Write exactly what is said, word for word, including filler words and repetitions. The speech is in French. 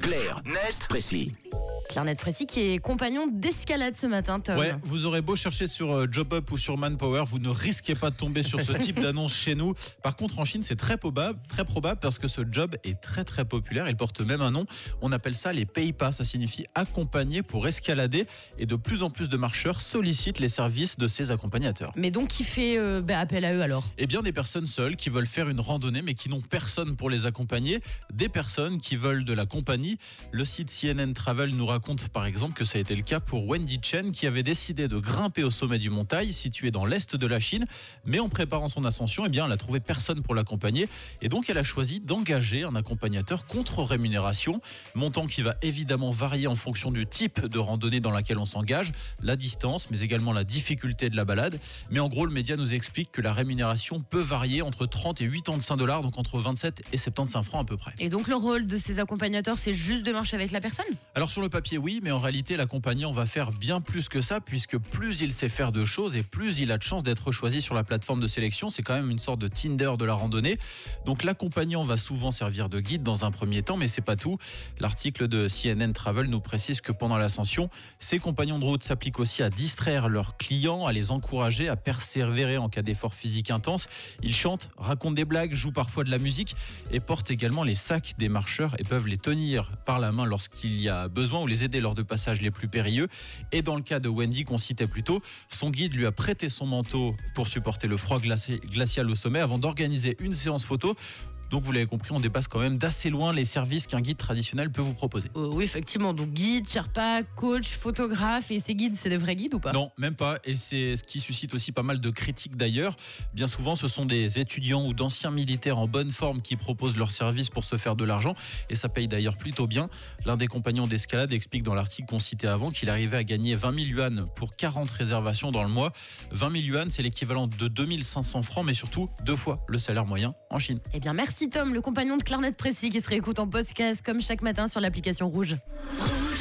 Clair, net, précis. Clair, net, précis qui est compagnon d'escalade ce matin, Tom. Ouais, vous aurez beau chercher sur euh, JobUp ou sur Manpower, vous ne risquez pas de tomber sur ce type d'annonce chez nous. Par contre, en Chine, c'est très probable, très probable parce que ce job est très très populaire. Il porte même un nom. On appelle ça les Peipa. Ça signifie accompagner pour escalader. Et de plus en plus de marcheurs sollicitent les services de ces accompagnateurs. Mais donc, qui fait euh, bah, appel à eux alors ? Eh bien, des personnes seules qui veulent faire une randonnée mais qui n'ont personne pour les accompagner. Des personnes qui veulent de la compagnie. Le site C N N Travel nous raconte par exemple que ça a été le cas pour Wendy Chen qui avait décidé de grimper au sommet du montagne situé dans l'est de la Chine. Mais en préparant son ascension, eh bien, elle a trouvé personne pour l'accompagner. Et donc, elle a choisi d'engager un accompagnateur contre rémunération. Montant qui va évidemment varier en fonction du type de randonnée dans laquelle on s'engage, la distance, mais également la difficulté de la balade. Mais en gros, le média nous explique que la rémunération peut varier entre trente et quatre-vingt-quinze dollars, donc entre vingt-sept et soixante-quinze francs à peu près. Et donc, le rôle de ces accompagnateurs, c'est juste de marcher avec la personne ? Alors sur le papier, oui, mais en réalité, l'accompagnant va faire bien plus que ça, puisque plus il sait faire de choses et plus il a de chances d'être choisi sur la plateforme de sélection. C'est quand même une sorte de Tinder de la randonnée. Donc l'accompagnant va souvent servir de guide dans un premier temps, mais c'est pas tout. L'article de C N N Travel nous précise que pendant l'ascension, ces compagnons de route s'appliquent aussi à distraire leurs clients, à les encourager à persévérer en cas d'effort physique intense. Ils chantent, racontent des blagues, jouent parfois de la musique et portent également les sacs des marcheurs et peuvent les tenir par la main lorsqu'il y a besoin ou les aider lors de passages les plus périlleux. Et dans le cas de Wendy qu'on citait plus tôt, son guide lui a prêté son manteau pour supporter le froid glaci- glacial au sommet avant d'organiser une séance photo. Donc vous l'avez compris, on dépasse quand même d'assez loin les services qu'un guide traditionnel peut vous proposer. Euh, oui, effectivement. Donc, guide, Sherpa, coach, photographe. Et ces guides, c'est de vrais guides ou pas ? Non, même pas. Et c'est ce qui suscite aussi pas mal de critiques d'ailleurs. Bien souvent, ce sont des étudiants ou d'anciens militaires en bonne forme qui proposent leurs services pour se faire de l'argent. Et ça paye d'ailleurs plutôt bien. L'un des compagnons d'escalade explique dans l'article qu'on citait avant qu'il arrivait à gagner vingt mille yuan pour quarante réservations dans le mois. vingt mille yuan, c'est l'équivalent de deux mille cinq cents francs, mais surtout deux fois le salaire moyen en Chine. Eh bien, merci Tom, le compagnon de Clair, net, précis qui se réécoute en podcast comme chaque matin sur l'application Rouge.